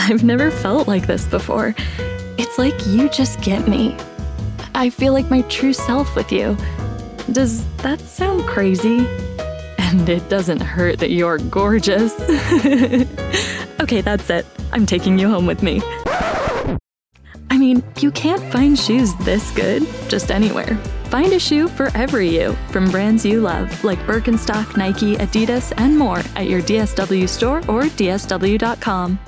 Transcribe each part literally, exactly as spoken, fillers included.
I've never felt like this before. It's like you just get me. I feel like my true self with you. Does that sound crazy? And it doesn't hurt that you're gorgeous. Okay, that's it. I'm taking you home with me. I mean, you can't find shoes this good just anywhere. Find a shoe for every you from brands you love, like Birkenstock, Nike, Adidas, and more at your D S W store or D S W dot com.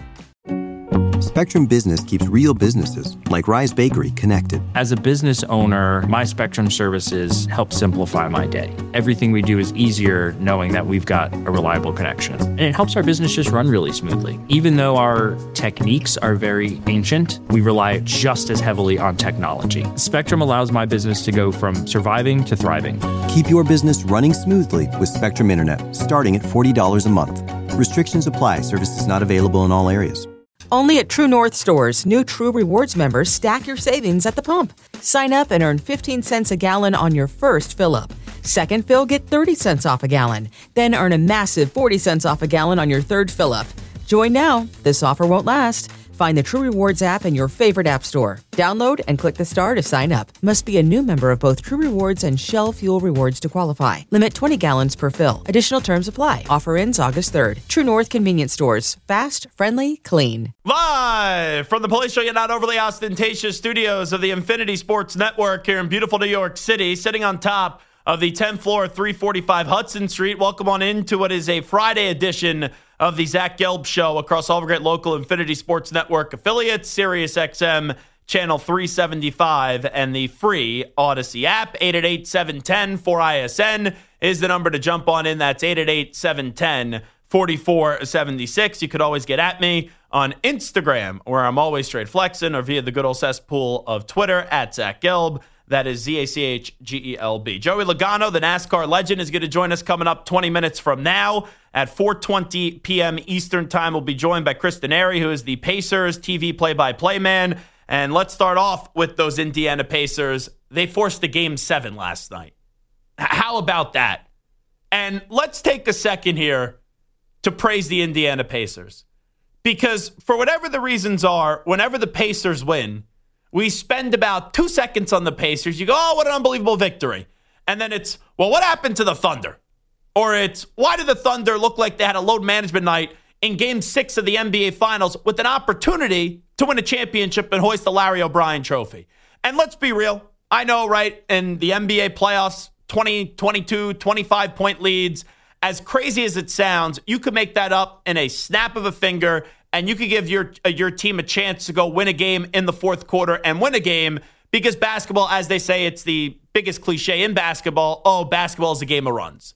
Spectrum Business keeps real businesses, like Rise Bakery, connected. As a business owner, my Spectrum services help simplify my day. Everything we do is easier knowing that we've got a reliable connection. And it helps our business just run really smoothly. Even though our techniques are very ancient, we rely just as heavily on technology. Spectrum allows my business to go from surviving to thriving. Keep your business running smoothly with Spectrum Internet, starting at forty dollars a month. Restrictions apply. Services not available in all areas. Only at True North stores, new True Rewards members stack your savings at the pump. Sign up and earn fifteen cents a gallon on your first fill-up. Second fill, get thirty cents off a gallon. Then earn a massive forty cents off a gallon on your third fill-up. Join now. This offer won't last. Find the True Rewards app in your favorite app store. Download and click the star to sign up. Must be a new member of both True Rewards and Shell Fuel Rewards to qualify. Limit twenty gallons per fill. Additional terms apply. Offer ends August third. True North Convenience Stores. Fast, friendly, clean. Live from the Police Show, yet not overly ostentatious studios of the Infinity Sports Network here in beautiful New York City, sitting on top of the tenth floor, three forty-five Hudson Street. Welcome on into what is a Friday edition of the Zach Gelb Show across all of our great local Infinity Sports Network affiliates, Sirius X M, Channel three seventy-five, and the free Odyssey app. eight eight eight, seven one zero, four I S N is the number to jump on in. That's eight eight eight, seven one zero, four four seven six. You could always get at me on Instagram, where I'm always straight flexing, or via the good old cesspool of Twitter, at Zach Gelb. That is Z A C H G E L B. Joey Logano, the NASCAR legend, is going to join us coming up twenty minutes from now at four twenty p.m. Eastern Time. We'll be joined by Chris Denari, who is the Pacers T V play-by-play man. And let's start off with those Indiana Pacers. They forced a game seven last night. How about that? And let's take a second here to praise the Indiana Pacers. Because for whatever the reasons are, whenever the Pacers win, we spend about two seconds on the Pacers. You go, oh, what an unbelievable victory. And then it's, well, what happened to the Thunder? Or it's, why did the Thunder look like they had a load management night in game six of the N B A Finals with an opportunity to win a championship and hoist the Larry O'Brien trophy? And let's be real. I know, right, in the N B A playoffs, twenty, twenty-two, twenty-five point leads, as crazy as it sounds, you could make that up in a snap of a finger, and you could give your uh, your team a chance to go win a game in the fourth quarter and win a game, because basketball, as they say, it's the biggest cliche in basketball. Oh, basketball is a game of runs.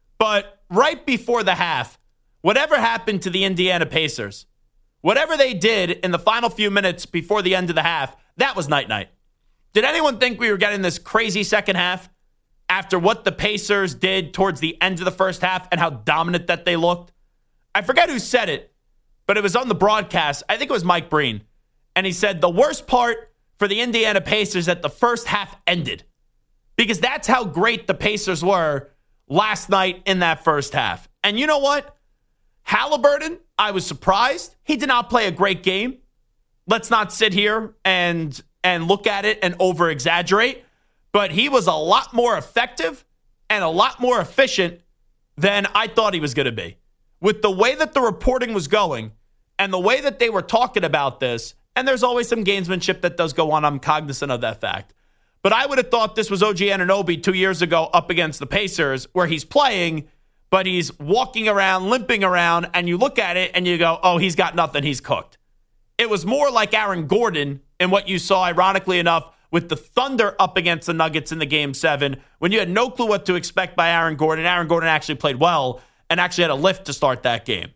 But right before the half, whatever happened to the Indiana Pacers, whatever they did in the final few minutes before the end of the half, that was night-night. Did anyone think we were getting this crazy second half after what the Pacers did towards the end of the first half and how dominant that they looked? I forget who said it, but it was on the broadcast. I think it was Mike Breen. And he said the worst part for the Indiana Pacers that the first half ended, because that's how great the Pacers were last night in that first half. And you know what? Halliburton, I was surprised. He did not play a great game. Let's not sit here and, and look at it and over-exaggerate. But he was a lot more effective and a lot more efficient than I thought he was going to be. With the way that the reporting was going and the way that they were talking about this, and there's always some gamesmanship that does go on. I'm cognizant of that fact. But I would have thought this was O G Anunoby two years ago up against the Pacers, where he's playing, but he's walking around, limping around, and you look at it and you go, oh, he's got nothing, he's cooked. It was more like Aaron Gordon in what you saw, ironically enough, with the Thunder up against the Nuggets in the game seven, when you had no clue what to expect by Aaron Gordon. Aaron Gordon actually played well and actually had a lift to start that game.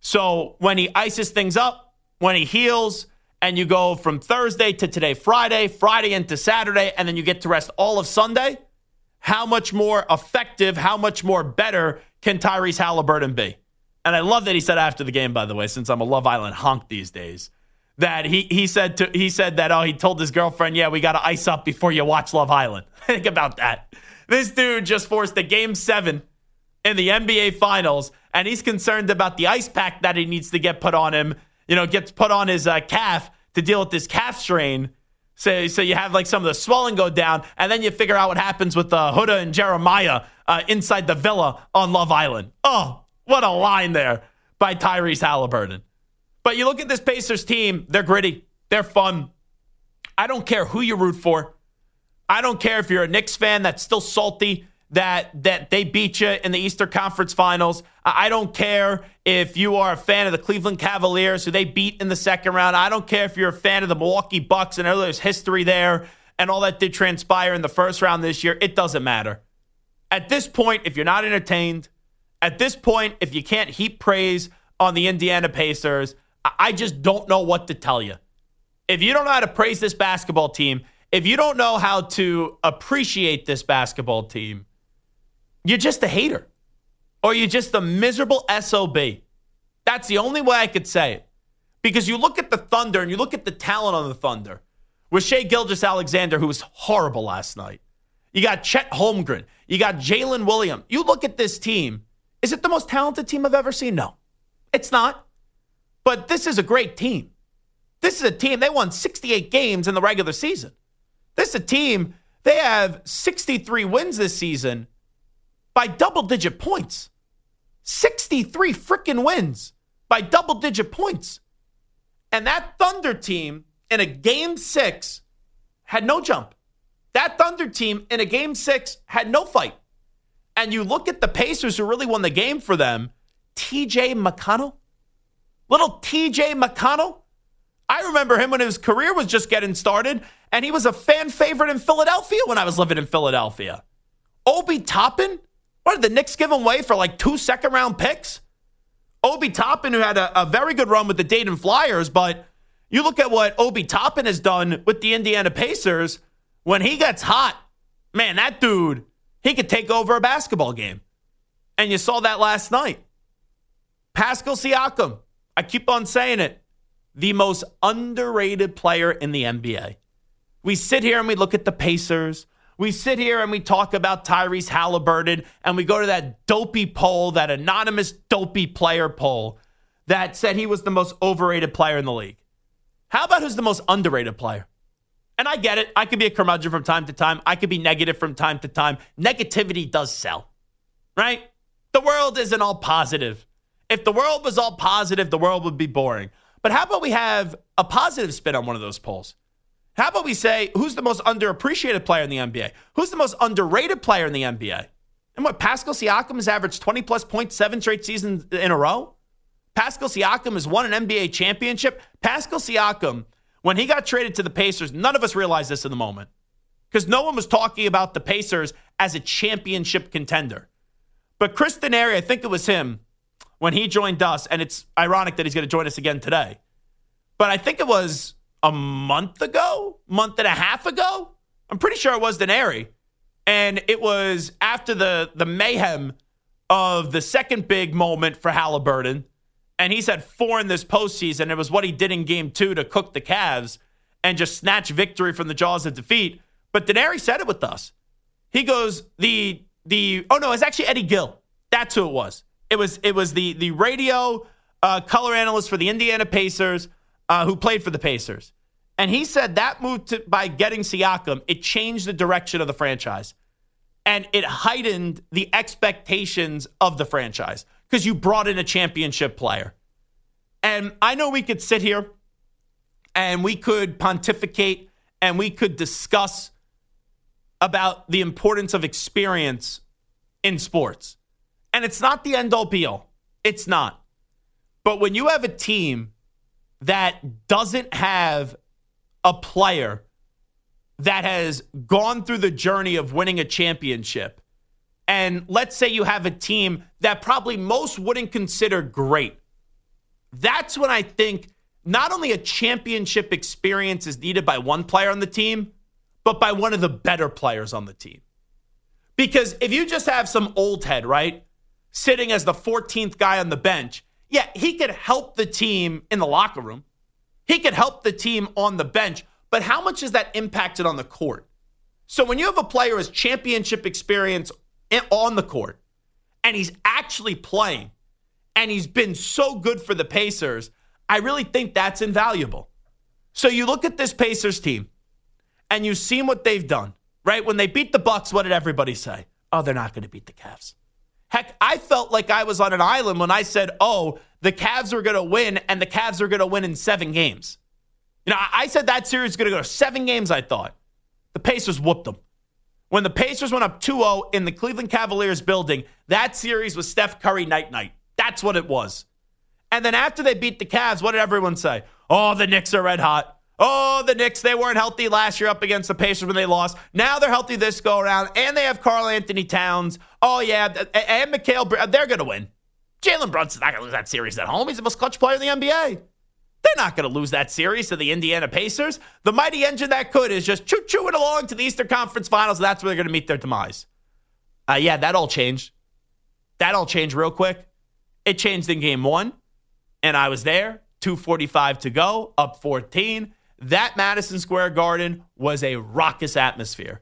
So when he ices things up, when he heals, and you go from Thursday to today, Friday, Friday into Saturday, and then you get to rest all of Sunday, how much more effective, how much more better can Tyrese Halliburton be? And I love that he said after the game, by the way, since I'm a Love Island honk these days, that he he said to, he said that, oh, he told his girlfriend, yeah, we got to ice up before you watch Love Island. Think about that. This dude just forced a game seven in the N B A Finals, and he's concerned about the ice pack that he needs to get put on him. you know, gets put on his uh, calf to deal with this calf strain. So, so you have like some of the swelling go down, and then you figure out what happens with uh, Huda and Jeremiah uh, inside the villa on Love Island. Oh, what a line there by Tyrese Halliburton. But you look at this Pacers team, they're gritty. They're fun. I don't care who you root for. I don't care if you're a Knicks fan that's still salty that that they beat you in the Eastern Conference Finals. I don't care if you are a fan of the Cleveland Cavaliers who they beat in the second round. I don't care if you're a fan of the Milwaukee Bucks and there's history there and all that did transpire in the first round this year. It doesn't matter. At this point, if you're not entertained, at this point, if you can't heap praise on the Indiana Pacers, I just don't know what to tell you. If you don't know how to praise this basketball team, if you don't know how to appreciate this basketball team, you're just a hater. Or you're just a miserable S O B. That's the only way I could say it. Because you look at the Thunder and you look at the talent on the Thunder with Shai Gilgeous-Alexander, who was horrible last night. You got Chet Holmgren. You got Jalen Williams. You look at this team. Is it the most talented team I've ever seen? No, it's not. But this is a great team. This is a team, they won sixty-eight games in the regular season. This is a team, they have sixty-three wins this season by double-digit points. sixty-three freaking wins by double-digit points. And that Thunder team in a game six had no jump. That Thunder team in a game six had no fight. And you look at the Pacers who really won the game for them, T J McConnell. Little T J McConnell. I remember him when his career was just getting started, and he was a fan favorite in Philadelphia when I was living in Philadelphia. Obi Toppin? What did the Knicks give him away for like two second-round picks? Obi Toppin, who had a, a very good run with the Dayton Flyers, but you look at what Obi Toppin has done with the Indiana Pacers, when he gets hot, man, that dude, he could take over a basketball game. And you saw that last night. Pascal Siakam, I keep on saying it, the most underrated player in the N B A. We sit here and we look at the Pacers. We sit here and we talk about Tyrese Halliburton, and we go to that dopey poll, that anonymous dopey player poll that said he was the most overrated player in the league. How about who's the most underrated player? And I get it. I could be a curmudgeon from time to time. I could be negative from time to time. Negativity does sell, right? The world isn't all positive. If the world was all positive, the world would be boring. But how about we have a positive spin on one of those polls? How about we say, who's the most underappreciated player in the N B A? Who's the most underrated player in the N B A? And what, Pascal Siakam has averaged twenty-plus points seven straight seasons in a row? Pascal Siakam has won an N B A championship. Pascal Siakam, when he got traded to the Pacers, none of us realized this in the moment. Because no one was talking about the Pacers as a championship contender. But Chris Denari, I think it was him, when he joined us, and it's ironic that he's going to join us again today. But I think it was a month ago, month and a half ago. I'm pretty sure it was Denari. And it was after the, the mayhem of the second big moment for Halliburton. And he's had four in this postseason. It was what he did in game two to cook the Cavs and just snatch victory from the jaws of defeat. But Denari said it with us. He goes, the, the oh no, it's actually Eddie Gill. That's who it was. It was it was the, the radio uh, color analyst for the Indiana Pacers uh, who played for the Pacers. And he said that move to, by getting Siakam, it changed the direction of the franchise. And it heightened the expectations of the franchise because you brought in a championship player. And I know we could sit here and we could pontificate and we could discuss about the importance of experience in sports. And it's not the end-all be-all. It's not. But when you have a team that doesn't have a player that has gone through the journey of winning a championship, and let's say you have a team that probably most wouldn't consider great, that's when I think not only a championship experience is needed by one player on the team, but by one of the better players on the team. Because if you just have some old head, right, sitting as the fourteenth guy on the bench, yeah, he could help the team in the locker room. He could help the team on the bench, but how much is that impacted on the court? So when you have a player with championship experience on the court, and he's actually playing, and he's been so good for the Pacers, I really think that's invaluable. So you look at this Pacers team, and you've seen what they've done, right? When they beat the Bucks, what did everybody say? Oh, they're not going to beat the Cavs. Heck, I felt like I was on an island when I said, oh, the Cavs were going to win, and the Cavs are going to win in seven games. You know, I said that series is going to go to seven games, I thought. The Pacers whooped them. When the Pacers went up two oh in the Cleveland Cavaliers building, that series was Steph Curry night-night. That's what it was. And then after they beat the Cavs, what did everyone say? Oh, the Knicks are red hot. Oh, the Knicks, they weren't healthy last year up against the Pacers when they lost. Now they're healthy this go-around, and they have Karl Anthony Towns. Oh, yeah, and Mikhail, they're going to win. Jalen Brunson's not going to lose that series at home. He's the most clutch player in the N B A. They're not going to lose that series to the Indiana Pacers. The mighty engine that could is just choo-chooing along to the Eastern Conference Finals, and that's where they're going to meet their demise. Uh, yeah, that all changed. That all changed real quick. It changed in game one, and I was there. two forty-five to go, up fourteen. That Madison Square Garden was a raucous atmosphere.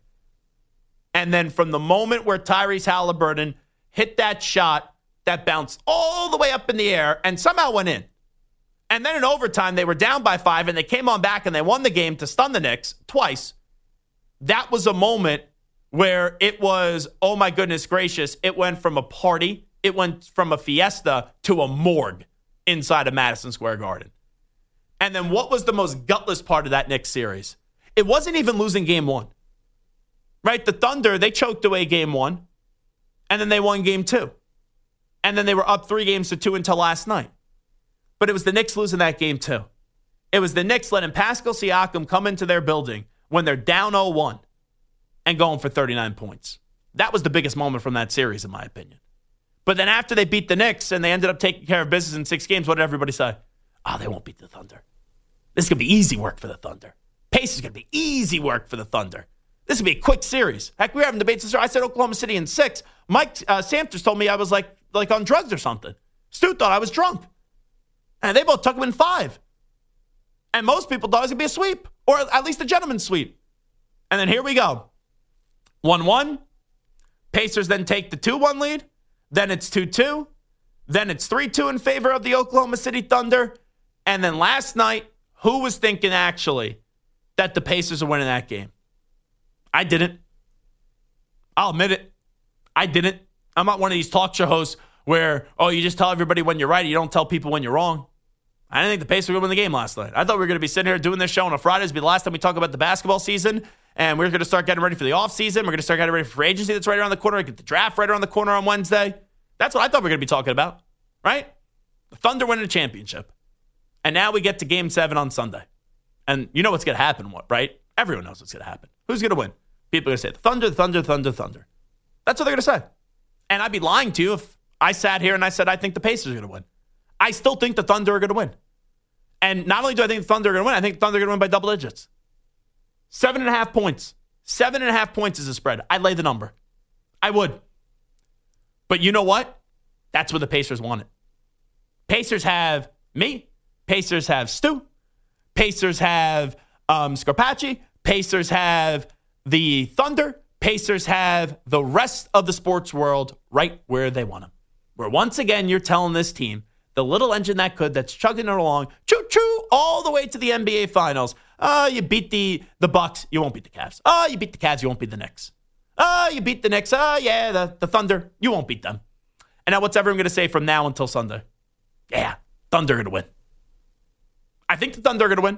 And then from the moment where Tyrese Halliburton hit that shot that bounced all the way up in the air and somehow went in. And then in overtime, they were down by five, and they came on back, and they won the game to stun the Knicks twice. That was a moment where it was, oh my goodness gracious, it went from a party, it went from a fiesta to a morgue inside of Madison Square Garden. And then what was the most gutless part of that Knicks series? It wasn't even losing game one. Right? The Thunder, they choked away game one, and then they won game two. And then they were up three games to two until last night. But it was the Knicks losing that game too. It was the Knicks letting Pascal Siakam come into their building when they're down oh one and going for thirty-nine points. That was the biggest moment from that series, in my opinion. But then after they beat the Knicks and they ended up taking care of business in six games, what did everybody say? Oh, they won't beat the Thunder. This is going to be easy work for the Thunder. Pace is going to be easy work for the Thunder. This is going to be a quick series. Heck, we were having debates this year. I said Oklahoma City in six. Mike uh, Samters told me I was like, like on drugs or something. Stu thought I was drunk. And they both took him in five. And most people thought it was going to be a sweep, or at least a gentleman's sweep. And then here we go. one one. Pacers then take the two one lead. Then it's two two. Then it's three two in favor of the Oklahoma City Thunder. And then last night, who was thinking actually that the Pacers are winning that game? I didn't. I'll admit it. I didn't. I'm not one of these talk show hosts where, oh, you just tell everybody when you're right. You don't tell people when you're wrong. I didn't think the Pacers were going to win the game last night. I thought we were going to be sitting here doing this show on a Friday. This would be the last time we talk about the basketball season. And we're going to start getting ready for the offseason. We're going to start getting ready for free agency that's right around the corner. We get the draft right around the corner on Wednesday. That's what I thought we were going to be talking about, right? The Thunder winning a championship. And now we get to game seven on Sunday. And you know what's going to happen, right? Everyone knows what's going to happen. Who's going to win? People are going to say, the Thunder, the Thunder, the Thunder, the Thunder. That's what they're going to say. And I'd be lying to you if I sat here and I said I think the Pacers are going to win. I still think the Thunder are going to win. And not only do I think the Thunder are going to win, I think the Thunder are going to win by double digits. Seven and a half points. Seven and a half points is a spread. I'd lay the number. I would. But you know what? That's what the Pacers want it. Pacers have me. Pacers have Stu. Pacers have um, Scarpacci. Pacers have the Thunder. Pacers have the rest of the sports world right where they want them. Where once again, you're telling this team, the little engine that could, that's chugging it along, choo-choo, all the way to the N B A Finals. Oh, you beat the, the Bucks, you won't beat the Cavs. Oh, you beat the Cavs, you won't beat the Knicks. Oh, you beat the Knicks. Oh, yeah, the, the Thunder, you won't beat them. And now what's everyone going to say from now until Sunday? Yeah, Thunder are going to win. I think the Thunder are going to win.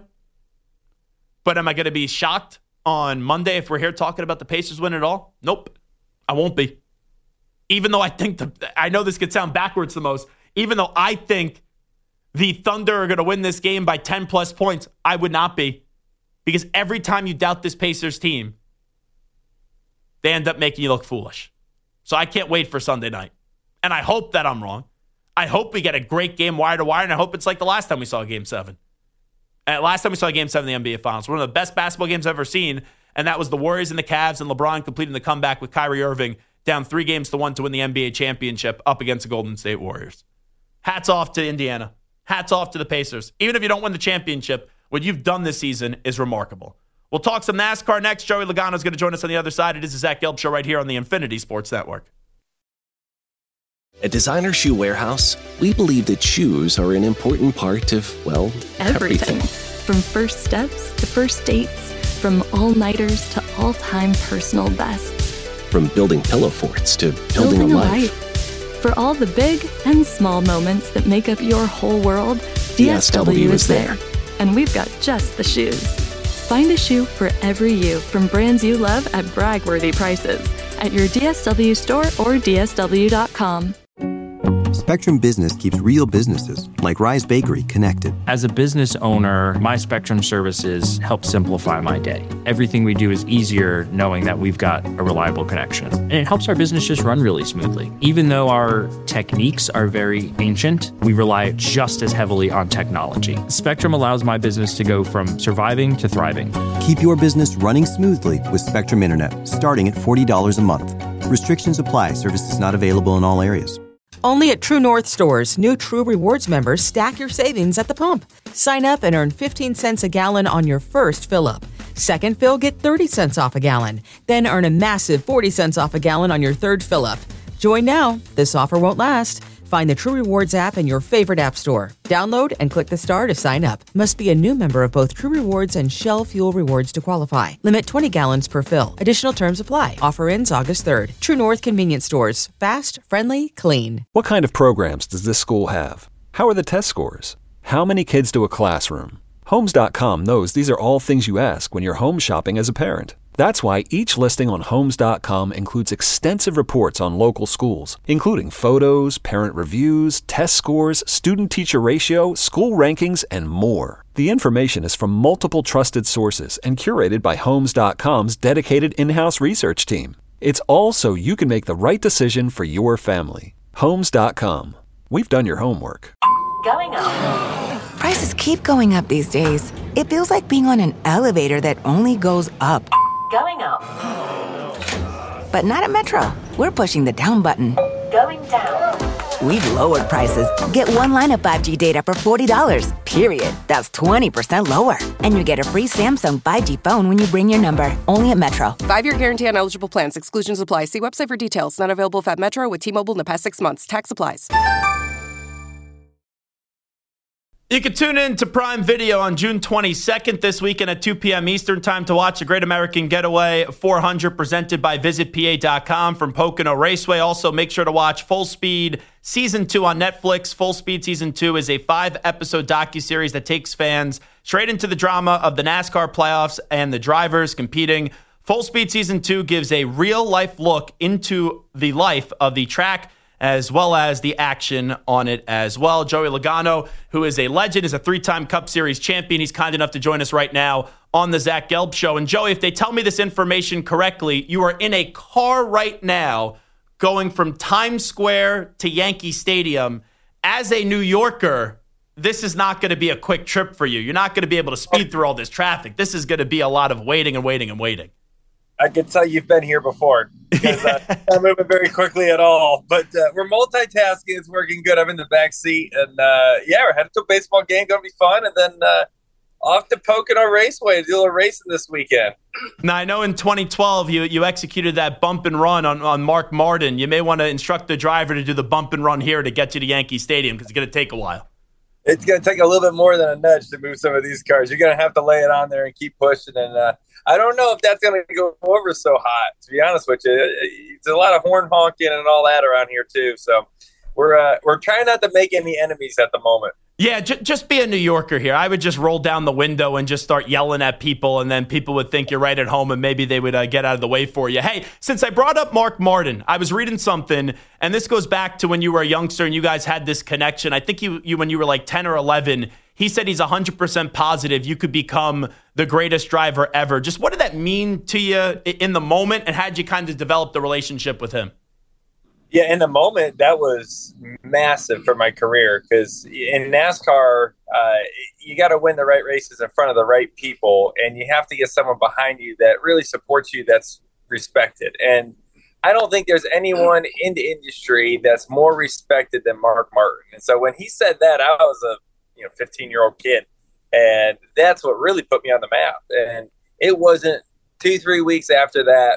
But am I going to be shocked on Monday if we're here talking about the Pacers win it all? Nope, I won't be. Even though I think, the, I know this could sound backwards the most, even though I think the Thunder are going to win this game by ten plus points, I would not be. Because every time you doubt this Pacers team, they end up making you look foolish. So I can't wait for Sunday night. And I hope that I'm wrong. I hope we get a great game wire to wire, and I hope it's like the last time we saw Game seven. Uh, last time we saw Game seven in the N B A Finals. One of the best basketball games I've ever seen, and that was the Warriors and the Cavs and LeBron completing the comeback with Kyrie Irving down three games to one to win the N B A championship up against the Golden State Warriors. Hats off to Indiana. Hats off to the Pacers. Even if you don't win the championship, what you've done this season is remarkable. We'll talk some NASCAR next. Joey Logano is going to join us on the other side. It is the Zach Gelb Show right here on the Infinity Sports Network. At Designer Shoe Warehouse, we believe that shoes are an important part of, well, Everything. everything. From first steps to first dates, from all-nighters to all-time personal bests. From building pillow forts to building, Building a a life. life. For all the big and small moments that make up your whole world, D S W is there. And we've got just the shoes. Find a shoe for every you from brands you love at brag-worthy prices at your D S W store or D S W dot com. Spectrum Business keeps real businesses, like Rise Bakery, connected. As a business owner, my Spectrum services help simplify my day. Everything we do is easier knowing that we've got a reliable connection. And it helps our business just run really smoothly. Even though our techniques are very ancient, we rely just as heavily on technology. Spectrum allows my business to go from surviving to thriving. Keep your business running smoothly with Spectrum Internet, starting at forty dollars a month. Restrictions apply. Services not available in all areas. Only at True North stores, new True Rewards members stack your savings at the pump. Sign up and earn fifteen cents a gallon on your first fill-up. Second fill, get thirty cents off a gallon. Then earn a massive forty cents off a gallon on your third fill-up. Join now. This offer won't last. Find the True Rewards app in your favorite app store. Download and click the star to sign up. Must be a new member of both True Rewards and Shell Fuel Rewards to qualify. Limit twenty gallons per fill. Additional terms apply. Offer ends August third. True North Convenience Stores. Fast, friendly, clean. What kind of programs does this school have? How are the test scores? How many kids do a classroom? Homes dot com knows these are all things you ask when you're home shopping as a parent. That's why each listing on Homes dot com includes extensive reports on local schools, including photos, parent reviews, test scores, student-teacher ratio, school rankings, and more. The information is from multiple trusted sources and curated by Homes dot com's dedicated in-house research team. It's all so you can make the right decision for your family. Homes dot com. We've done your homework. Going up. Prices keep going up these days. It feels like being on an elevator that only goes up. Going up. But not at Metro. We're pushing the down button. Going down. We've lowered prices. Get one line of five G data for forty dollars, period. That's twenty percent lower. And you get a free Samsung five G phone when you bring your number. Only at Metro. Five-year guarantee on eligible plans. Exclusions apply. See website for details. Not available at Metro with T-Mobile in the past six months. Tax applies. You can tune in to Prime Video on June twenty-second this weekend at two p.m. Eastern Time to watch the Great American Getaway four hundred presented by Visit P A dot com from Pocono Raceway. Also, make sure to watch Full Speed Season two on Netflix. Full Speed Season two is a five-episode docuseries that takes fans straight into the drama of the NASCAR playoffs and the drivers competing. Full Speed Season two gives a real-life look into the life of the track as well as the action on it as well. Joey Logano, who is a legend, is a three-time Cup Series champion. He's kind enough to join us right now on the Zach Gelb Show. And Joey, if they tell me this information correctly, you are in a car right now going from Times Square to Yankee Stadium. As a New Yorker, this is not going to be a quick trip for you. You're not going to be able to speed through all this traffic. This is going to be a lot of waiting and waiting and waiting. I can tell you've been here before because uh, I'm moving very quickly at all. But uh, we're multitasking. It's working good. I'm in the back seat. And, uh, yeah, we're headed to a baseball game. Going to be fun. And then uh, off to Pocono Raceway to do a racing this weekend. Now, I know in twenty twelve you you executed that bump and run on, on Mark Martin. You may want to instruct the driver to do the bump and run here to get you to Yankee Stadium because it's going to take a while. It's going to take a little bit more than a nudge to move some of these cars. You're going to have to lay it on there and keep pushing. And uh, I don't know if that's going to go over so hot, to be honest with you. It's a lot of horn honking and all that around here, too. So we're uh, we're trying not to make any enemies at the moment. Yeah, j- just be a New Yorker here. I would just roll down the window and just start yelling at people, and then people would think you're right at home, and maybe they would uh, get out of the way for you. Hey, since I brought up Mark Martin, I was reading something, and this goes back to when you were a youngster and you guys had this connection. I think you, you when you were like ten or eleven, he said he's one hundred percent positive you could become the greatest driver ever. Just what did that mean to you in the moment, and how did you kind of develop the relationship with him? Yeah, in the moment, that was massive for my career because in NASCAR, uh, you got to win the right races in front of the right people, and you have to get someone behind you that really supports you that's respected. And I don't think there's anyone in the industry that's more respected than Mark Martin. And so when he said that, I was a you know fifteen-year-old kid, and that's what really put me on the map. And it wasn't two, three weeks after that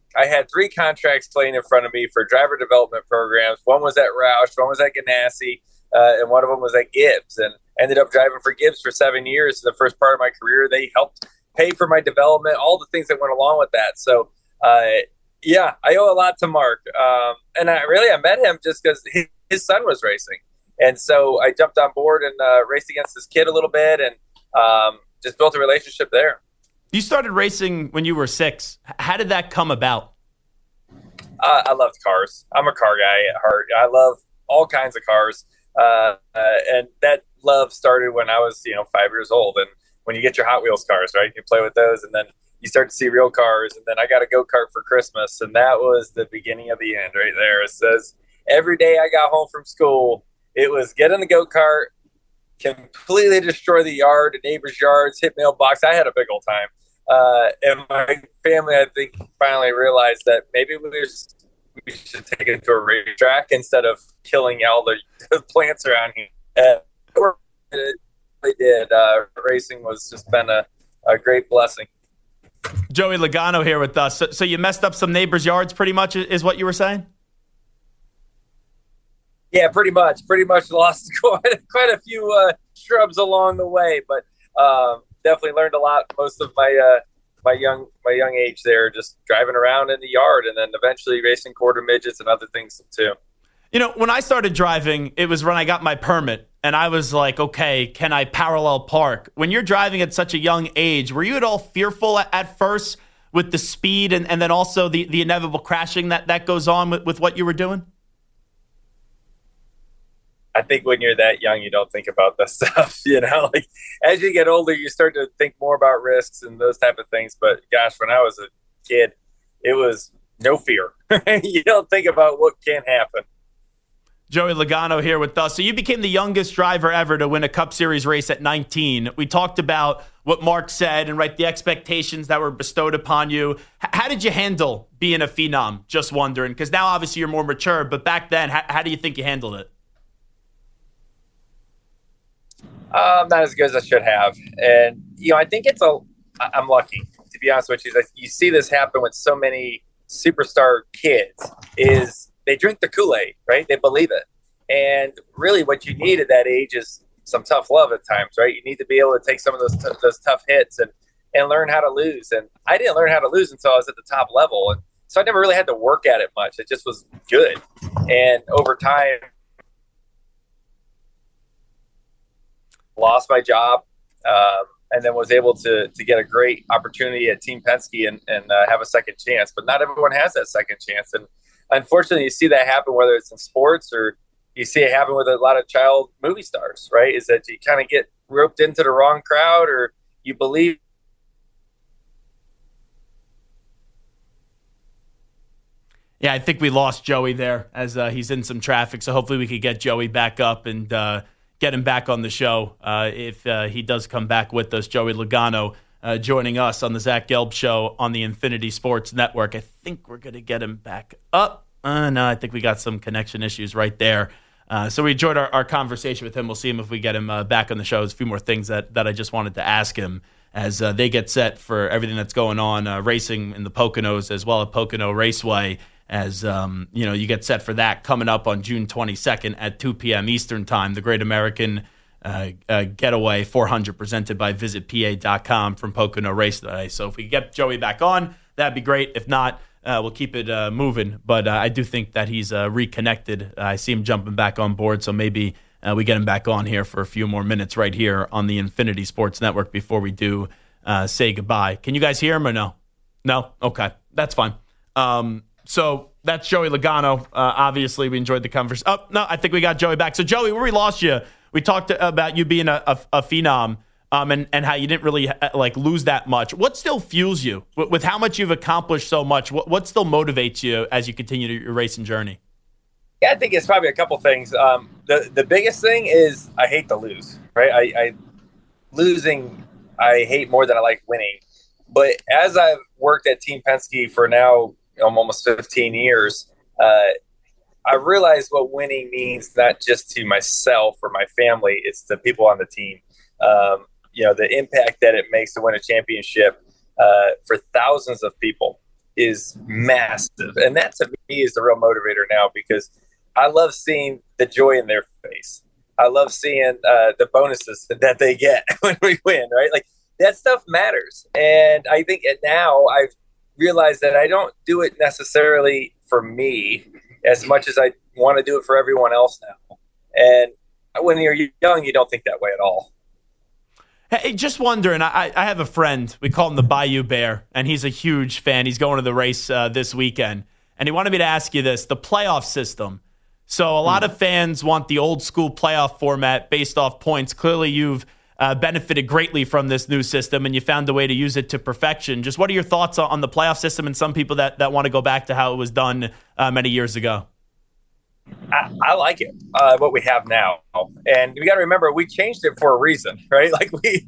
I had three contracts playing in front of me for driver development programs. One was at Roush, one was at Ganassi, uh, and one of them was at Gibbs. And ended up driving for Gibbs for seven years. The first part of my career, they helped pay for my development, all the things that went along with that. So, uh, yeah, I owe a lot to Mark. Um, and I really, I met him just because his, his son was racing. And so I jumped on board and uh, raced against this kid a little bit and um, just built a relationship there. You started racing when you were six. How did that come about? Uh, I loved cars. I'm a car guy at heart. I love all kinds of cars. Uh, uh, and that love started when I was, you know, five years old. And when you get your Hot Wheels cars, right, you play with those and then you start to see real cars. And then I got a go-kart for Christmas. And that was the beginning of the end right there. It says every day I got home from school, it was get in the go-kart, completely destroy the yard, the neighbor's yards, hit mailbox. I had a big old time. Uh, and my family, I think, finally realized that maybe we, just, we should take it to a racetrack instead of killing all the, the plants around here. And it really did. Uh, racing was just been a, a great blessing. Joey Logano here with us. So, so you messed up some neighbors' yards pretty much is what you were saying? Yeah, pretty much. Pretty much lost quite, quite a few uh, shrubs along the way, but um, definitely learned a lot. Most of my uh, my young my young age there, just driving around in the yard, and then eventually racing quarter midgets and other things too. You know, when I started driving, it was when I got my permit, and I was like, okay, can I parallel park? When you're driving at such a young age, were you at all fearful at, at first with the speed and, and then also the, the inevitable crashing that, that goes on with, with what you were doing? I think when you're that young, you don't think about that stuff, you know, like as you get older, you start to think more about risks and those type of things. But gosh, when I was a kid, it was no fear. You don't think about what can happen. Joey Logano here with us. So you became the youngest driver ever to win a Cup Series race at nineteen. We talked about what Mark said and right the expectations that were bestowed upon you. H- how did you handle being a phenom? Just wondering, because now obviously you're more mature, but back then, h- how do you think you handled it? Um, not as good as I should have. And, you know, I think it's a, I'm lucky, to be honest with you. You see this happen with so many superstar kids is they drink the Kool-Aid, right? They believe it. And really what you need at that age is some tough love at times, right? You need to be able to take some of those, t- those tough hits and, and learn how to lose. And I didn't learn how to lose until I was at the top level. And so I never really had to work at it much. It just was good. And over time, lost my job, um, and then was able to to get a great opportunity at Team Penske and, and uh, have a second chance. But not everyone has that second chance. And unfortunately, you see that happen, whether it's in sports or you see it happen with a lot of child movie stars, right? Is that you kind of get roped into the wrong crowd or you believe. Yeah, I think we lost Joey there as uh, he's in some traffic. So hopefully we could get Joey back up and uh, get him back on the show uh, if uh, he does come back with us. Joey Logano uh, joining us on the Zach Gelb Show on the Infinity Sports Network. I think we're going to get him back up. Uh, no, I think we got some connection issues right there. Uh, so we enjoyed our, our conversation with him. We'll see him if we get him uh, back on the show. There's a few more things that, that I just wanted to ask him as uh, they get set for everything that's going on, uh, racing in the Poconos as well as Pocono Raceway. As um, you know, you get set for that coming up on June twenty-second at two p.m. Eastern Time, the Great American uh, uh, Getaway four hundred presented by visit p a dot com from Pocono Raceway. So if we get Joey back on, that'd be great. If not, uh, we'll keep it uh, moving. But uh, I do think that he's uh, reconnected. Uh, I see him jumping back on board, so maybe uh, we get him back on here for a few more minutes right here on the Infinity Sports Network before we do uh, say goodbye. Can you guys hear him or no? No? Okay, that's fine. Um, So that's Joey Logano. Uh, obviously, we enjoyed the conversation. Oh, no, I think we got Joey back. So, Joey, where we lost you, we talked about you being a, a, a phenom um, and, and how you didn't really like lose that much. What still fuels you with, with how much you've accomplished so much? What, what still motivates you as you continue your racing journey? Yeah, I think it's probably a couple things. Um, the, the biggest thing is I hate to lose, right? I, I losing, I hate more than I like winning. But as I've worked at Team Penske for now, almost fifteen years, uh, I realized what winning means, not just to myself or my family, it's the people on the team. Um, you know, the impact that it makes to win a championship uh, for thousands of people is massive. And that to me is the real motivator now, because I love seeing the joy in their face. I love seeing uh, the bonuses that they get when we win, right? Like that stuff matters. And I think now I've realized that I don't do it necessarily for me as much as I want to do it for everyone else now. And when you're young, you don't think that way at all. Hey, just wondering, I, I have a friend, we call him the Bayou Bear, and he's a huge fan. He's going to the race uh, this weekend. And he wanted me to ask you this, the playoff system. So a lot of fans want the old school playoff format based off points. Clearly you've uh, benefited greatly from this new system, and you found a way to use it to perfection. Just what are your thoughts on the playoff system and some people that, that want to go back to how it was done uh, many years ago? I, I like it, uh, what we have now. And we got to remember, we changed it for a reason, right? Like we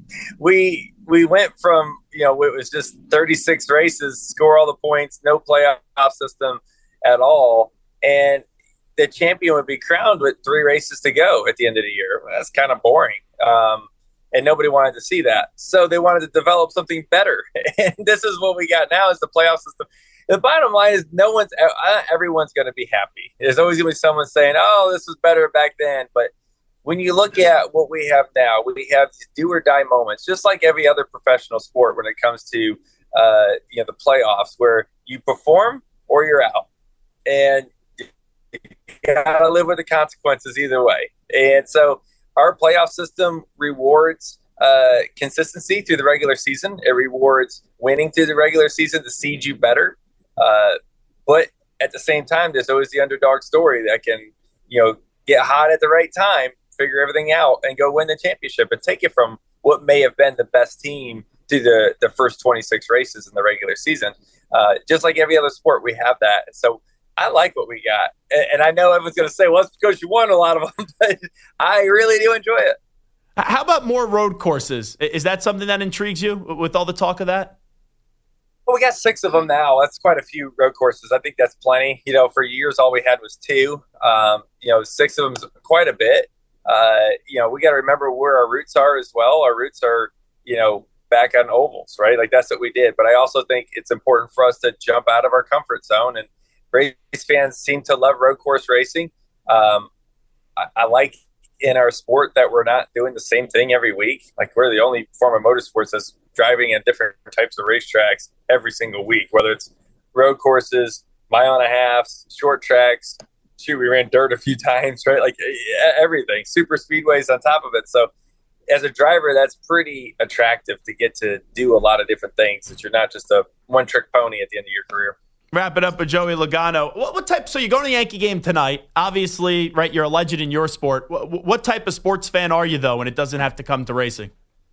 we we went from, you know, it was just thirty-six races, score all the points, no playoff system at all. And the champion would be crowned with three races to go at the end of the year. That's kind of boring. Um, and nobody wanted to see that. So they wanted to develop something better. And this is what we got now is the playoff system. The bottom line is no one's, everyone's going to be happy. There's always going to be someone saying, oh, this was better back then. But when you look at what we have now, we have these do or die moments, just like every other professional sport when it comes to uh, you know, the playoffs, where you perform or you're out. And you got to live with the consequences either way. And so our playoff system rewards uh, consistency through the regular season. It rewards winning through the regular season to seed you better. Uh, but at the same time, there's always the underdog story that can, you know, get hot at the right time, figure everything out, and go win the championship and take it from what may have been the best team to the, the first twenty-six races in the regular season. Uh, just like every other sport, we have that. And so I like what we got. And, and I know everyone's going to say, well, it's because you won a lot of them, but I really do enjoy it. How about more road courses? Is that something that intrigues you with all the talk of that? Well, we got six of them now. That's quite a few road courses. I think that's plenty. You know, for years, all we had was two. Um, you know, six of them is quite a bit. Uh, you know, we got to remember where our roots are as well. Our roots are, you know, back on ovals, right? Like that's what we did. But I also think it's important for us to jump out of our comfort zone. And race fans seem to love road course racing. Um, I, I like in our sport that we're not doing the same thing every week. Like we're the only form of motorsports that's driving in different types of racetracks every single week, whether it's road courses, mile and a halves, short tracks. Shoot, we ran dirt a few times, right? Like everything, super speedways on top of it. So as a driver, that's pretty attractive to get to do a lot of different things, that you're not just a one trick pony at the end of your career. Wrap it up with Joey Logano. What, what type? So you're going to the Yankee game tonight. Obviously, right? You're a legend in your sport. What, what type of sports fan are you, though, when it doesn't have to come to racing?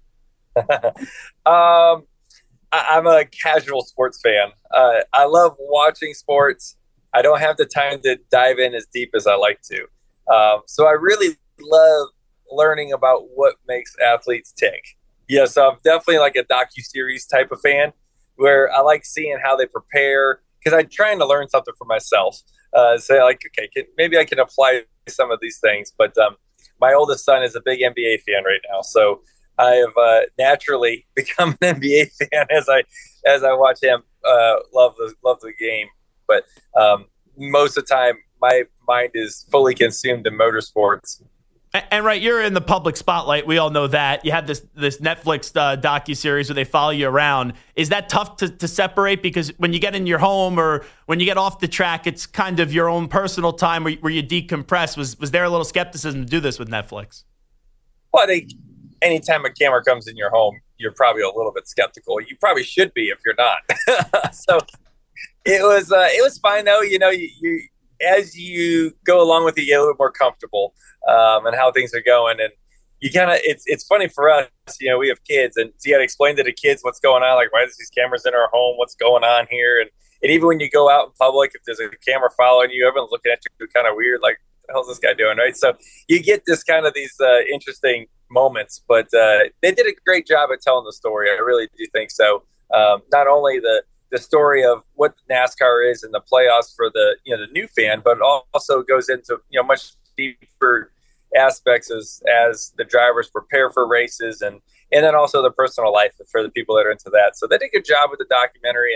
um, I, I'm a casual sports fan. Uh, I love watching sports. I don't have the time to dive in as deep as I like to. Um, so I really love learning about what makes athletes tick. Yeah, so I'm definitely like a docuseries type of fan, where I like seeing how they prepare, because I'm trying to learn something for myself. Uh, say like, okay, can, maybe I can apply some of these things. But um, my oldest son is a big N B A fan right now, so I have uh, naturally become an N B A fan as I as I watch him uh, love the love the game. But um, most of the time, my mind is fully consumed in motorsports. And, and right, you're in the public spotlight. We all know that. You have this this Netflix uh, docuseries where they follow you around. Is that tough to, to separate? Because when you get in your home or when you get off the track, it's kind of your own personal time where, where you decompress. Was was there a little skepticism to do this with Netflix? Well, I think anytime a camera comes in your home, you're probably a little bit skeptical. You probably should be if you're not. So it was uh, it was fine though. You know, you, you as you go along with it, you get a little more comfortable um, and how things are going. And you kind of, it's it's funny for us, you know, we have kids, and so you got to explain to the kids what's going on. Like, why there's these cameras in our home? What's going on here? And, and even when you go out in public, if there's a camera following you, everyone's looking at you kind of weird, like, what the hell's this guy doing, right? So you get this kind of these uh, interesting moments, but uh, they did a great job at telling the story. I really do think so. Um, not only the the story of what NASCAR is and the playoffs for the, you know, the new fan, but also goes into, you know, much deeper aspects as, as the drivers prepare for races, and, and then also the personal life for the people that are into that. So they did a good job with the documentary, and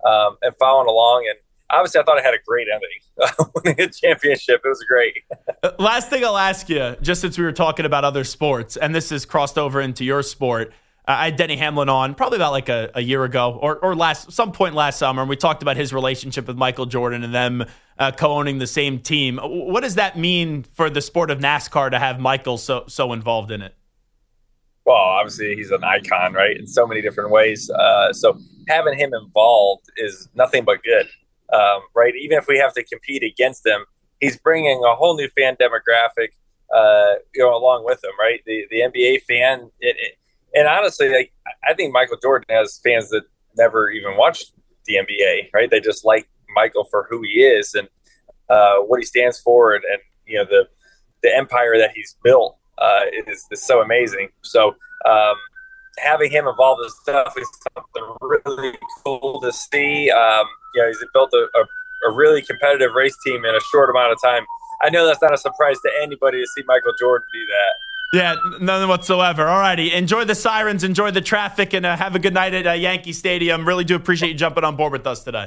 um, and following along. And obviously, I thought I had a great ending. Winning a championship, it was great. Last thing I'll ask you, just since we were talking about other sports, and this is crossed over into your sport. Uh, I had Denny Hamlin on probably about like a, a year ago or, or last some point last summer, and we talked about his relationship with Michael Jordan and them uh, co-owning the same team. What does that mean for the sport of NASCAR to have Michael so so involved in it? Well, obviously he's an icon, right, in so many different ways. Uh, so having him involved is nothing but good, um, right? Even if we have to compete against him, he's bringing a whole new fan demographic, uh, you know, along with him, right? The the N B A fan. It, it, And honestly, like, I think Michael Jordan has fans that never even watched the N B A, right? They just like Michael for who he is and uh, what he stands for, and, and you know the the empire that he's built uh, is, is so amazing. So um, having him involved in stuff is something really cool to see. Um, you know, he's built a, a, a really competitive race team in a short amount of time. I know that's not a surprise to anybody to see Michael Jordan do that. Yeah, none whatsoever. All righty. Enjoy the sirens, enjoy the traffic, and uh, have a good night at uh, Yankee Stadium. Really do appreciate you jumping on board with us today.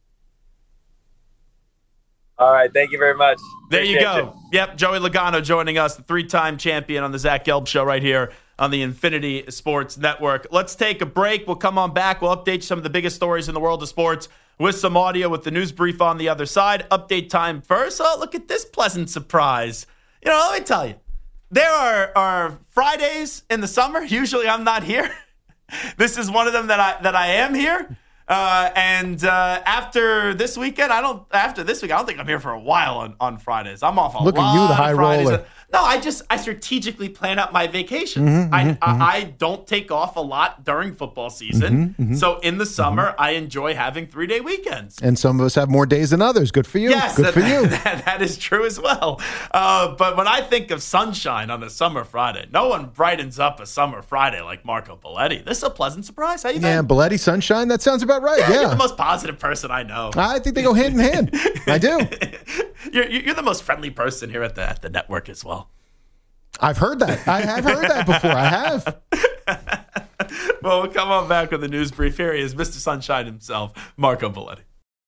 All right. Thank you very much. There you Appreciate go. You. Yep, Joey Logano joining us, the three-time champion on the Zach Gelb Show right here on the Infinity Sports Network. Let's take a break. We'll come on back. We'll update some of the biggest stories in the world of sports with some audio with the news brief on the other side. Update time first. Oh, look at this pleasant surprise. You know, let me tell you. There are, are Fridays in the summer. Usually I'm not here. This is one of them that I that I am here. Uh, and uh, after this weekend, I don't. After this week, I don't think I'm here for a while on, on Fridays. I'm off a Look lot at you, the high of Fridays. roller. No, I just I strategically plan out my vacations. Mm-hmm, I, mm-hmm, I mm-hmm. I don't take off a lot during football season. Mm-hmm, mm-hmm, so in the summer, I enjoy having three day weekends. And some of us have more days than others. Good for you. Yes, Good for that, you. That, that is true as well. Uh, but when I think of sunshine on a summer Friday, no one brightens up a summer Friday like Marco Belletti. This is a pleasant surprise. How you Yeah, been? Belletti Sunshine. That sounds about right. Yeah, Yeah. You're the most positive person I know. I think they go hand in hand. I do. You're, you're the most friendly person here at the at the network as well. I've heard that. I have heard that before. I have. Well, we'll come on back with the news brief. Here he is, Mister Sunshine himself, Marco Belletti.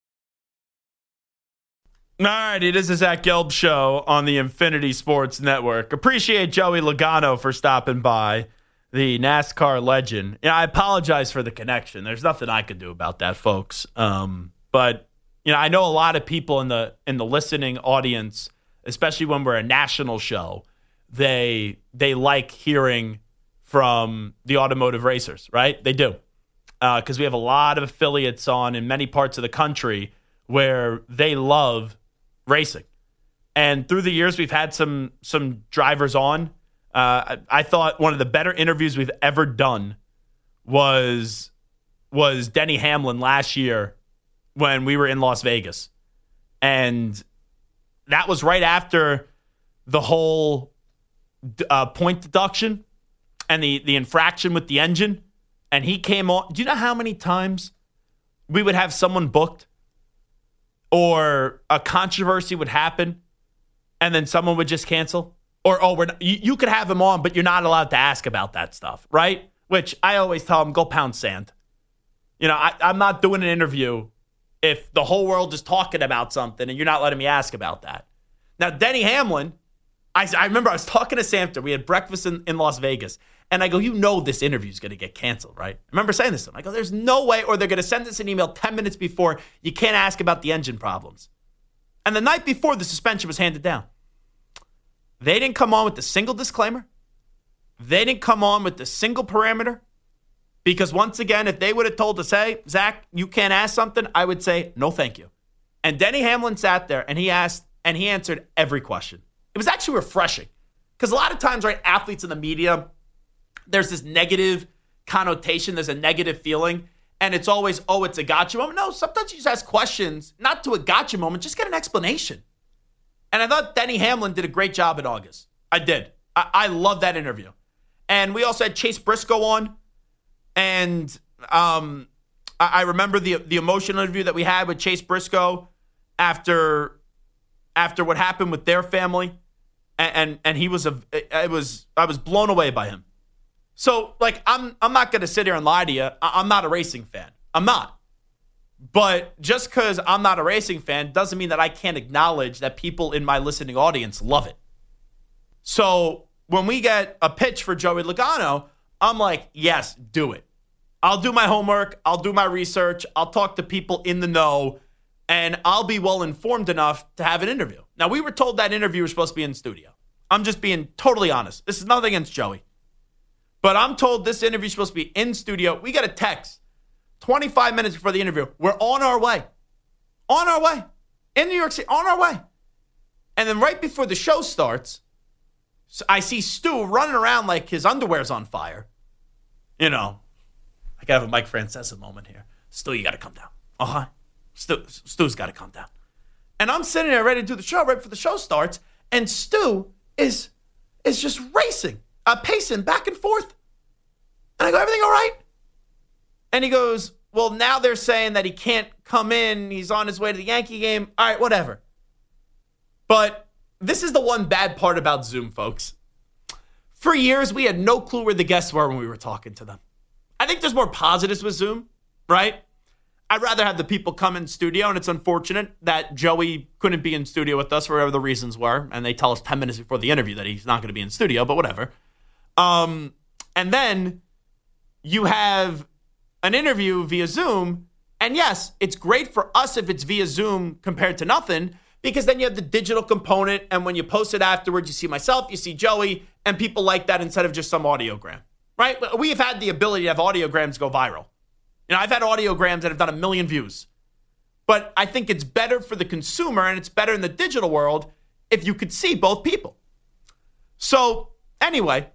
All right, it is the Zach Gelb Show on the Infinity Sports Network. Appreciate Joey Logano for stopping by, the NASCAR legend. Yeah, I apologize for the connection. There's nothing I could do about that, folks. Um, but you know, I know a lot of people in the in the listening audience, especially when we're a national show, they they like hearing from the automotive racers, right? They do, because uh, we have a lot of affiliates on in many parts of the country where they love racing. And through the years, we've had some some drivers on. Uh, I, I thought one of the better interviews we've ever done was was Denny Hamlin last year when we were in Las Vegas. And that was right after the whole uh, point deduction and the, the infraction with the engine. And he came on. Do you know how many times we would have someone booked or a controversy would happen and then someone would just cancel? Or, oh, we're not, you, you could have him on, but you're not allowed to ask about that stuff, right? Which I always tell him, go pound sand. You know, I, I'm not doing an interview if the whole world is talking about something and you're not letting me ask about that. Now, Denny Hamlin, I, I remember I was talking to Samter. We had breakfast in, in Las Vegas. And I go, you know this interview is going to get canceled, right? I remember saying this to him. I go, there's no way, or they're going to send us an email ten minutes before. You can't ask about the engine problems. And the night before the suspension was handed down, they didn't come on with the single disclaimer. They didn't come on with the single parameter. Because once again, if they would have told us, hey, Zach, you can't ask something, I would say, no, thank you. And Denny Hamlin sat there and he asked, and he answered every question. It was actually refreshing. Because a lot of times, right, athletes in the media, there's this negative connotation, there's a negative feeling, and it's always, oh, it's a gotcha moment. No, sometimes you just ask questions, not to a gotcha moment, just get an explanation. And I thought Denny Hamlin did a great job in August. I did. I, I love that interview. And we also had Chase Briscoe on, and um, I, I remember the the emotional interview that we had with Chase Briscoe after after what happened with their family, and and, and he was a it was I was blown away by him. So, like, I'm I'm not going to sit here and lie to you. I'm not a racing fan. I'm not. But just because I'm not a racing fan doesn't mean that I can't acknowledge that people in my listening audience love it. So when we get a pitch for Joey Logano, I'm like, yes, do it. I'll do my homework. I'll do my research. I'll talk to people in the know, and I'll be well informed enough to have an interview. Now, we were told that interview was supposed to be in studio. I'm just being totally honest. This is nothing against Joey. But I'm told this interview is supposed to be in studio. We got a text twenty-five minutes before the interview. We're on our way. On our way. In New York City. On our way. And then right before the show starts, I see Stu running around like his underwear's on fire. You know, I got to have a Mike Francesa moment here. Stu, you got to come down. Uh-huh. Stu, Stu's got to come down. And I'm sitting there ready to do the show right before the show starts, and Stu is, is just racing, uh, pacing back and forth. And I go, everything all right? And he goes, well, now they're saying that he can't come in. He's on his way to the Yankee game. All right, whatever. But this is the one bad part about Zoom, folks. For years, we had no clue where the guests were when we were talking to them. I think there's more positives with Zoom, right? I'd rather have the people come in studio, and it's unfortunate that Joey couldn't be in studio with us for whatever the reasons were, and they tell us ten minutes before the interview that he's not going to be in studio, but whatever. Um, and then you have an interview via Zoom, and yes, it's great for us if it's via Zoom compared to nothing, because then you have the digital component, and when you post it afterwards, you see myself, you see Joey, and people like that instead of just some audiogram, right? We've had the ability to have audiograms go viral. You know, I've had audiograms that have done a million views. But I think it's better for the consumer, and it's better in the digital world if you could see both people. So, anyway,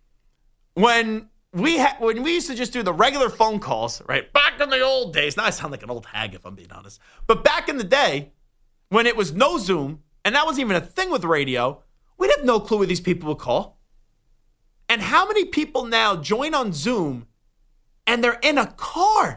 when we ha- when we used to just do the regular phone calls, right, back in the old days, now I sound like an old hag if I'm being honest, but back in the day, when it was no Zoom, and that wasn't even a thing with radio, we'd have no clue where these people would call. And how many people now join on Zoom and they're in a car?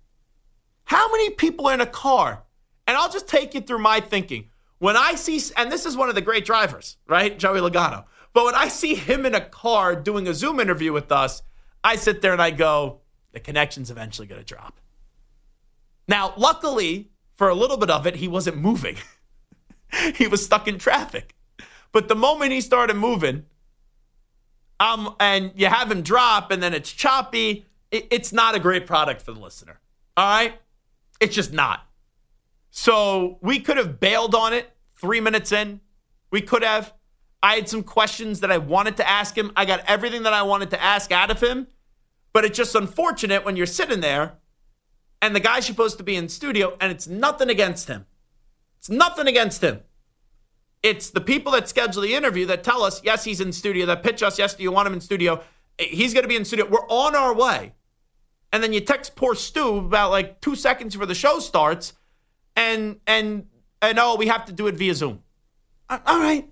How many people are in a car? And I'll just take you through my thinking. When I see, and this is one of the great drivers, right? Joey Logano. But when I see him in a car doing a Zoom interview with us, I sit there and I go, the connection's eventually going to drop. Now, luckily, for a little bit of it, he wasn't moving. He was stuck in traffic. But the moment he started moving, um, and you have him drop and then it's choppy, it, it's not a great product for the listener. All right? It's just not. So we could have bailed on it three minutes in. We could have. I had some questions that I wanted to ask him. I got everything that I wanted to ask out of him. But it's just unfortunate when you're sitting there and the guy's supposed to be in studio, and it's nothing against him. It's nothing against him. It's the people that schedule the interview that tell us, yes, he's in studio, that pitch us, yes, do you want him in studio? He's going to be in studio. We're on our way. And then you text poor Stu about like two seconds before the show starts, and, and, and oh, we have to do it via Zoom. All right.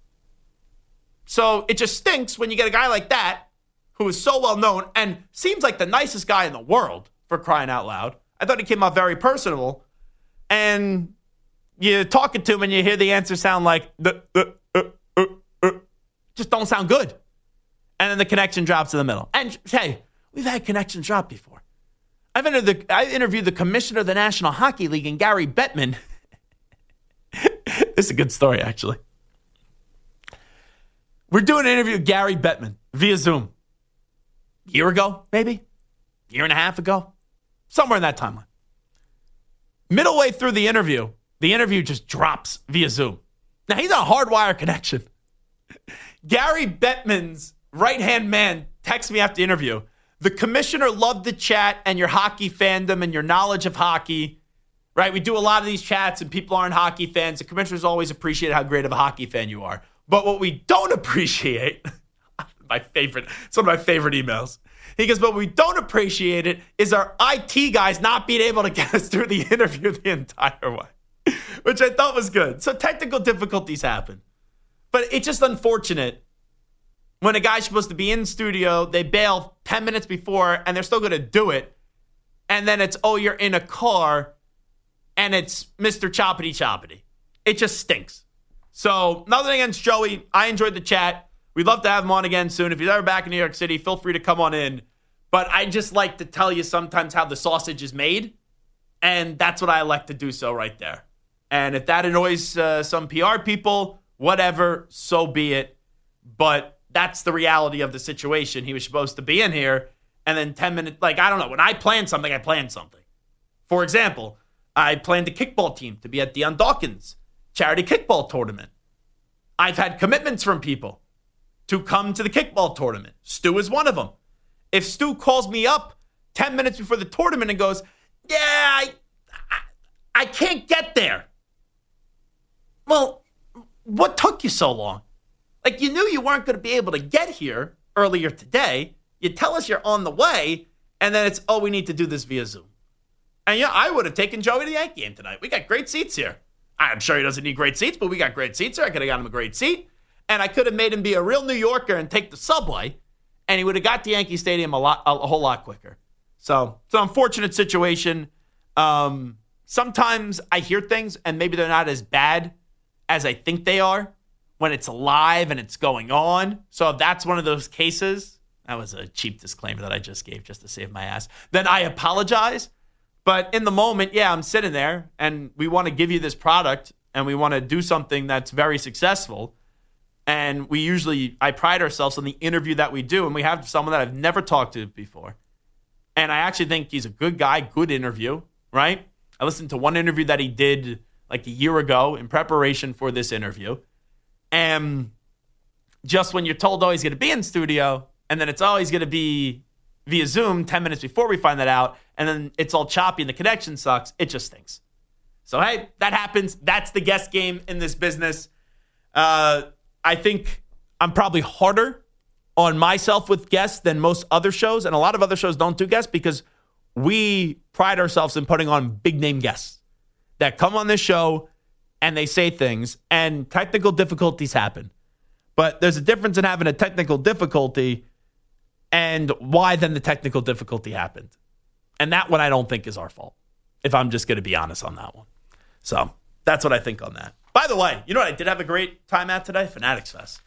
So it just stinks when you get a guy like that who is so well known and seems like the nicest guy in the world, for crying out loud. I thought he came off very personable. And you're talking to him and you hear the answer sound like, uh, uh, uh, uh, uh, just don't sound good. And then the connection drops in the middle. And hey, we've had connections drop before. I've interviewed the, I interviewed the commissioner of the National Hockey League, and Gary Bettman. This is a good story, actually. We're doing an interview with Gary Bettman via Zoom. A year ago, maybe? A year and a half ago? Somewhere in that timeline. Middle way through the interview, the interview just drops via Zoom. Now, he's on a hardwire connection. Gary Bettman's right-hand man texts me after the interview. The commissioner loved the chat and your hockey fandom and your knowledge of hockey. Right? We do a lot of these chats and people aren't hockey fans. The commissioners always appreciate how great of a hockey fan you are. But what we don't appreciate, my favorite, it's one of my favorite emails. He goes, but what we don't appreciate it is our I T guys not being able to get us through the interview the entire way, which I thought was good. So technical difficulties happen. But it's just unfortunate when a guy's supposed to be in studio, they bail ten minutes before, and they're still going to do it. And then it's, oh, you're in a car, and it's Mister Choppity Choppity. It just stinks. So nothing against Joey. I enjoyed the chat. We'd love to have him on again soon. If he's ever back in New York City, feel free to come on in. But I just like to tell you sometimes how the sausage is made. And that's what I elect to do so right there. And if that annoys uh, some P R people, whatever, so be it. But that's the reality of the situation. He was supposed to be in here, and then ten minutes, like, I don't know. When I plan something, I plan something. For example, I planned a kickball team to be at Dion Dawkins' charity kickball tournament. I've had commitments from people to come to the kickball tournament. Stu is one of them. If Stu calls me up ten minutes before the tournament and goes, yeah, I, I, I can't get there. Well, what took you so long? Like, you knew you weren't going to be able to get here earlier today. You tell us you're on the way, and then it's, oh, we need to do this via Zoom. And yeah, I would have taken Joey to the Yankee game tonight. We got great seats here. I'm sure he doesn't need great seats, but we got great seats here. I could have got him a great seat. And I could have made him be a real New Yorker and take the subway, and he would have got to Yankee Stadium a lot, a, a whole lot quicker. So it's an unfortunate situation. Um, sometimes I hear things, and maybe they're not as bad as I think they are when it's live and it's going on. So if that's one of those cases, that was a cheap disclaimer that I just gave just to save my ass, then I apologize. But in the moment, yeah, I'm sitting there, and we want to give you this product, and we want to do something that's very successful. And we usually, I pride ourselves on the interview that we do, and we have someone that I've never talked to before. And I actually think he's a good guy, good interview, right? I listened to one interview that he did like a year ago in preparation for this interview. And just when you're told, oh, he's going to be in studio, and then it's, oh, he's going to be via Zoom ten minutes before we find that out, and then it's all choppy and the connection sucks, it just stinks. So, hey, that happens. That's the guest game in this business. Uh, I think I'm probably harder on myself with guests than most other shows, and a lot of other shows don't do guests because we pride ourselves in putting on big-name guests that come on this show and they say things, and technical difficulties happen. But there's a difference in having a technical difficulty and why then the technical difficulty happened. And that one I don't think is our fault, if I'm just going to be honest on that one. So that's what I think on that. By the way, you know what I did have a great time at today? Fanatics Fest.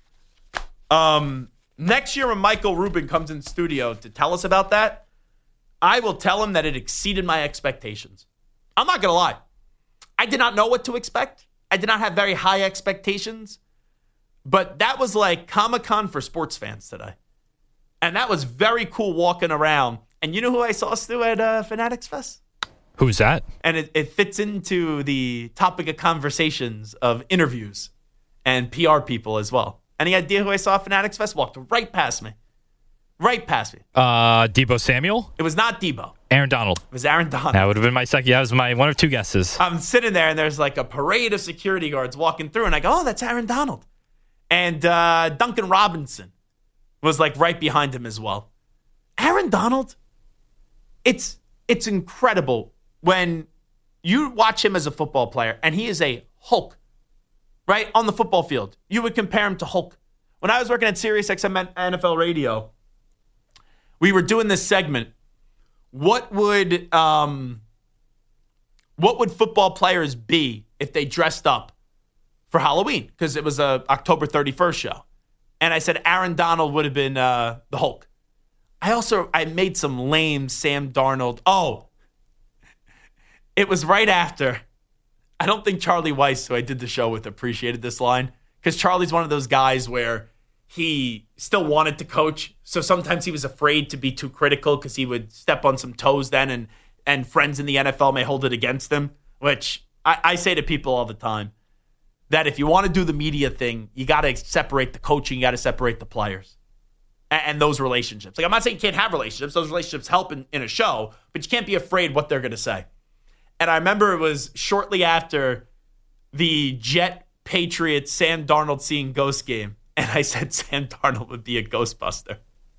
Um, next year when Michael Rubin comes in studio to tell us about that, I will tell him that it exceeded my expectations. I'm not going to lie. I did not know what to expect. I did not have very high expectations. But that was like Comic-Con for sports fans today. And that was very cool walking around. And you know who I saw, Stu, at uh, Fanatics Fest? Who's that? And it, it fits into the topic of conversations of interviews and P R people as well. Any idea who I saw at Fanatics Fest? Walked right past me. Right past me. Uh, Deebo Samuel? It was not Deebo. Aaron Donald. It was Aaron Donald. That would have been my second. That was my one of two guesses. I'm sitting there, and there's like a parade of security guards walking through, and I go, oh, that's Aaron Donald. And uh, Duncan Robinson was like right behind him as well. Aaron Donald, it's it's incredible when you watch him as a football player, and he is a Hulk, right, on the football field. You would compare him to Hulk. When I was working at SiriusXM N F L Radio, we were doing this segment. What would um, what would football players be if they dressed up for Halloween? Because it was a October thirty-first show. And I said Aaron Donald would have been uh, the Hulk. I also, I made some lame Sam Darnold. Oh, it was right after. I don't think Charlie Weiss, who I did the show with, appreciated this line. Because Charlie's one of those guys where he still wanted to coach. So sometimes he was afraid to be too critical because he would step on some toes then. And, and friends in the N F L may hold it against him. Which I, I say to people all the time. That if you want to do the media thing, you got to separate the coaching, you got to separate the players and, and those relationships. Like, I'm not saying you can't have relationships. Those relationships help in, in a show, but you can't be afraid what they're going to say. And I remember it was shortly after the Jet Patriots Sam Darnold seeing ghost game, and I said Sam Darnold would be a Ghostbuster.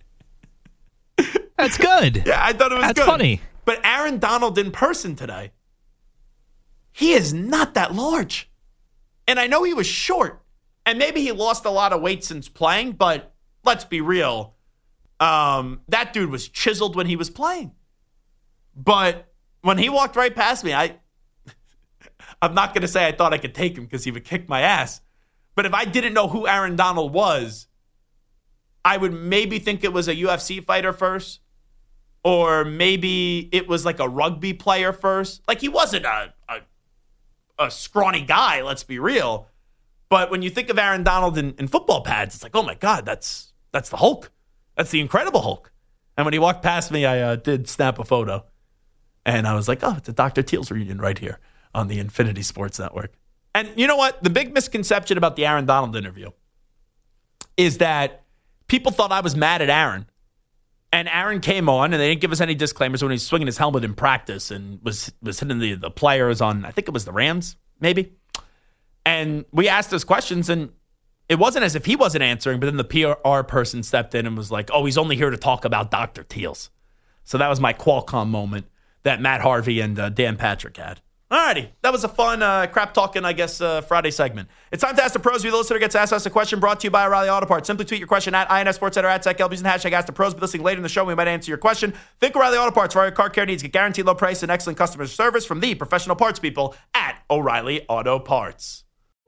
That's good. Yeah, I thought it was That's good. That's funny. But Aaron Donald in person today, he is not that large. And I know he was short, and maybe he lost a lot of weight since playing, but let's be real. Um, that dude was chiseled when he was playing. But when he walked right past me, I, I'm not going to say I thought I could take him because he would kick my ass. But if I didn't know who Aaron Donald was, I would maybe think it was a U F C fighter first. Or maybe it was like a rugby player first. Like, he wasn't a, a, a scrawny guy, let's be real. But when you think of Aaron Donald in, in football pads, it's like, oh, my God, that's that's the Hulk. That's the Incredible Hulk. And when he walked past me, I uh, did snap a photo. And I was like, oh, it's a Doctor Teals reunion right here on the Infinity Sports Network. And you know what? The big misconception about the Aaron Donald interview is that people thought I was mad at Aaron. And Aaron came on, and they didn't give us any disclaimers when he was swinging his helmet in practice and was, was hitting the, the players on, I think it was the Rams, maybe. And we asked those questions, and it wasn't as if he wasn't answering, but then the P R person stepped in and was like, oh, he's only here to talk about Doctor Teals. So that was my Qualcomm moment that Matt Harvey and uh, Dan Patrick had. Alrighty, that was a fun uh, crap talking, I guess, uh, Friday segment. It's time to Ask the Pros. The listener gets asked us a question brought to you by O'Reilly Auto Parts. Simply tweet your question at I N S SportsCenter at Zach Elb using the hashtag Ask the Pros. Be listening later in the show. We might answer your question. Think O'Reilly Auto Parts for all your car care needs. Get guaranteed low price and excellent customer service from the professional parts people at O'Reilly Auto Parts.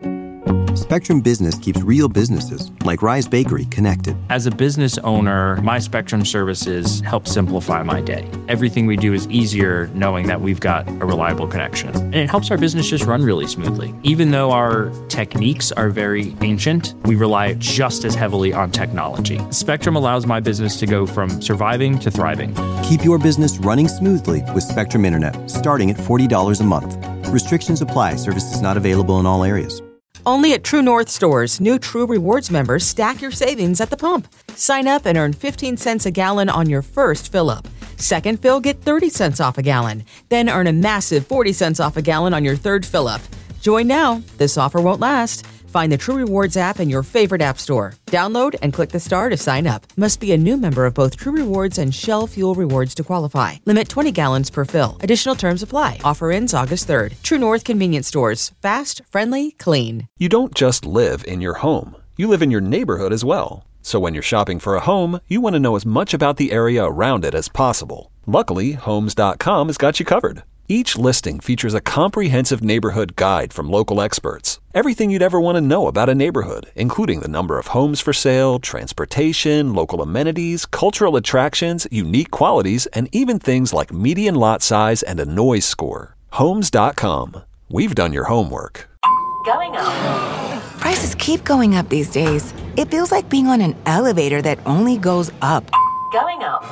Spectrum Business keeps real businesses, like Rise Bakery, connected. As a business owner, my Spectrum services help simplify my day. Everything we do is easier knowing that we've got a reliable connection. And it helps our business just run really smoothly. Even though our techniques are very ancient, we rely just as heavily on technology. Spectrum allows my business to go from surviving to thriving. Keep your business running smoothly with Spectrum Internet, starting at forty dollars a month. Restrictions apply. Services not available in all areas. Only at True North stores, new True Rewards members stack your savings at the pump. Sign up and earn fifteen cents a gallon on your first fill-up. Second fill, get thirty cents off a gallon. Then earn a massive forty cents off a gallon on your third fill-up. Join now. This offer won't last. Find the True Rewards app in your favorite app store. Download and click the star to sign up. Must be a new member of both True Rewards and Shell Fuel Rewards to qualify. Limit twenty gallons per fill. Additional terms apply. Offer ends August third. True North Convenience Stores. Fast, friendly, clean. You don't just live in your home. You live in your neighborhood as well. So when you're shopping for a home, you want to know as much about the area around it as possible. Luckily, Homes dot com has got you covered. Each listing features a comprehensive neighborhood guide from local experts. Everything you'd ever want to know about a neighborhood, including the number of homes for sale, transportation, local amenities, cultural attractions, unique qualities, and even things like median lot size and a noise score. Homes dot com. We've done your homework. Going up. Prices keep going up these days. It feels like being on an elevator that only goes up. Going up.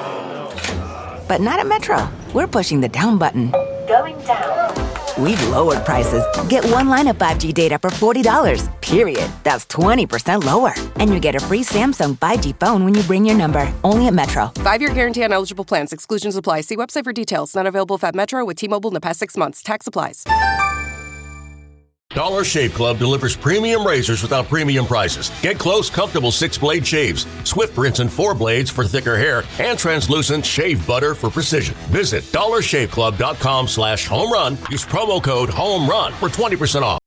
But not at Metro. We're pushing the down button. Going down. We've lowered prices. Get one line of five G data for forty dollars, period. That's twenty percent lower. And you get a free Samsung five G phone when you bring your number. Only at Metro. Five-year guarantee on eligible plans. Exclusions apply. See website for details. Not available at Metro with T-Mobile in the past six months. Tax applies. Dollar Shave Club delivers premium razors without premium prices. Get close, comfortable six-blade shaves, swift rinse and four blades for thicker hair, and translucent shave butter for precision. Visit dollar shave club dot com slash home run. Use promo code HOME RUN for twenty percent off.